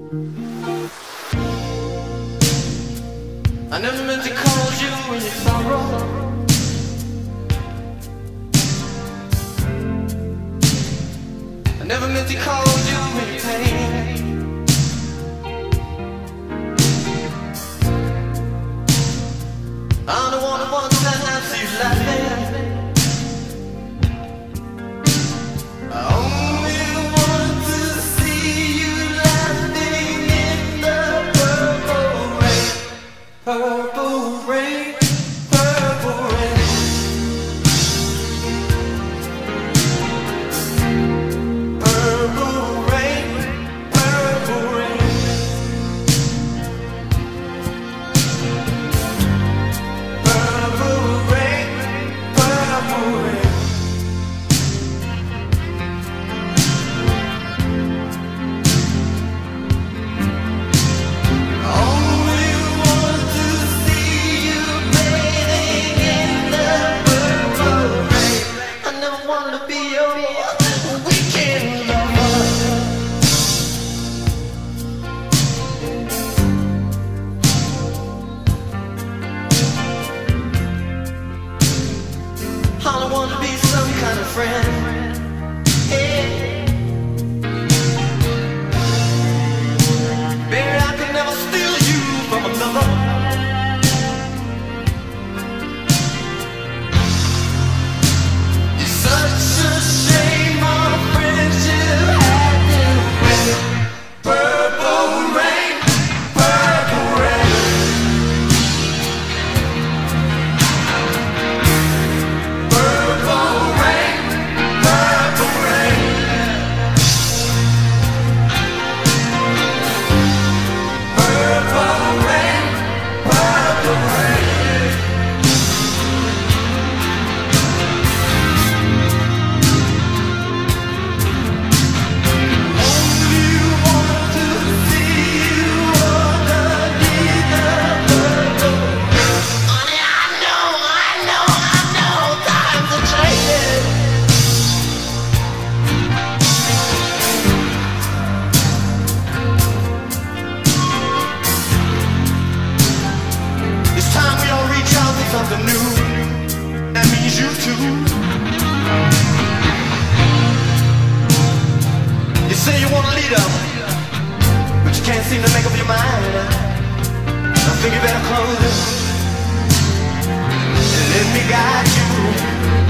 I never meant to cause you any sorrow. I never meant to cause you any pain. I'm the one who wants to have you laughing. I only want to see you laughing in the purple rain. Purple rain, purple rain. Purple rain, purple rain. Purple rain, purple rain. Only want to see you bathing in the purple rain. I never wanna be your weekend lover. I don't wanna be some kind of friend. Hey. Baby, I could never steal you from another. It's such a shame our friendship had to end. Purple rain, purple rain. Purple rain, purple rain. Purple rain, purple rain. Only want to see you underneath the purple rain. Honey, I know, times are changing. It's time we all reach out for something new. That means you too. You say you want a leader, but you can't seem to make up your mind. I think you better close it and let me guide you.